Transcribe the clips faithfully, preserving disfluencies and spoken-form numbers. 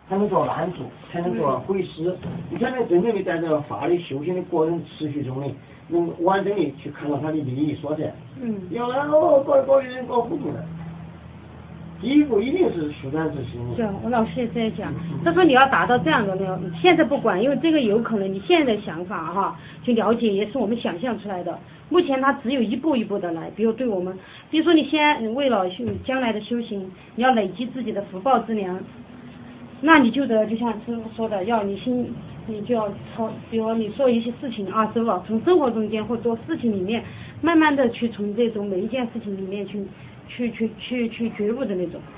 才能做拦阻，才能做回师，你才能真正的在这个法律修行的过程持续中呢，能完整的去看到他的利益所在。 嗯， 要然后搞搞有人搞糊涂了。第一步一定是疏散之心。 是，我老师也在讲，他说你要达到这样的呢，现在不管，因为这个有可能你现在的想法哈，去了解也是我们想象出来的。目前他只有一步一步的来，比如对我们，比如说你先为了修将来的修行，你要累积自己的福报资粮，那你就得就像师傅说的，要你心，你就要从，比如你做一些事情啊，师傅从生活中间或做事情里面，慢慢的去从这种每一件事情里面去。去去去去觉悟的那种。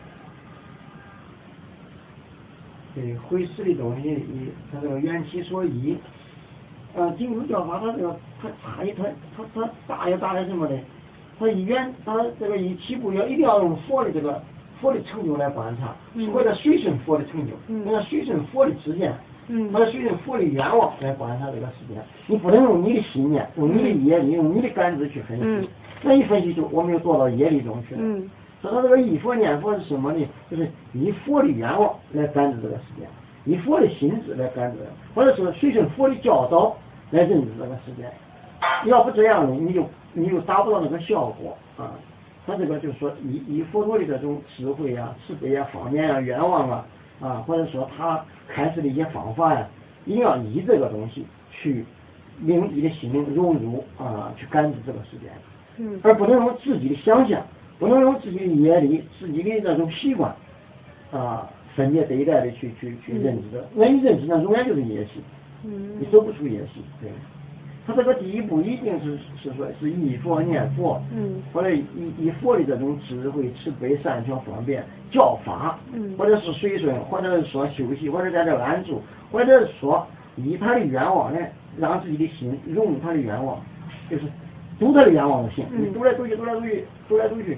对，会师的东西，它这个缘起所依。呃，净土教法它这个它差一它它它大要大在什么呢？它一缘它这个一起步要一定要用佛的这个佛的成就来观察， 嗯、 或者随顺佛的成就， 嗯、 那个随顺佛的知见， 嗯， 或者随顺佛的愿望来观察这个世界。你不能用你的信念，用你的业力，用你的感知去分析。 嗯， 那一分析就我们就做到业力中去了。 嗯， 所以他这个依佛念佛是什么呢？就是以佛的愿望来感知这个世界，以佛的心智来感知，或者说随顺佛的教导来认知这个世界。要不这样呢，你就你就达不到那个效果啊。他这个就是说以以佛陀的这种智慧啊、慈悲啊、方面啊、愿望啊啊，或者说他开始的一些方法呀、啊，一定要以这个东西去令你的心灵融入啊，去感知这个世界。 嗯， 而不能用自己的想象，不能用自己的业力、自己的那种习惯啊，分别对待的去去去认知的，那你认知那永远就是业习， 嗯， 你走不出业习。对，他这个第一步一定是是说是依佛念佛， 嗯， 或者以以佛的这种智慧、慈悲、善巧方便教法， 嗯， 或者是随顺，或者是说休息，或者在这安住，或者是说以他的愿望呢，让自己的心融入他的愿望，就是。读他的愿望就行，你读来读去，读来读去，读来读去。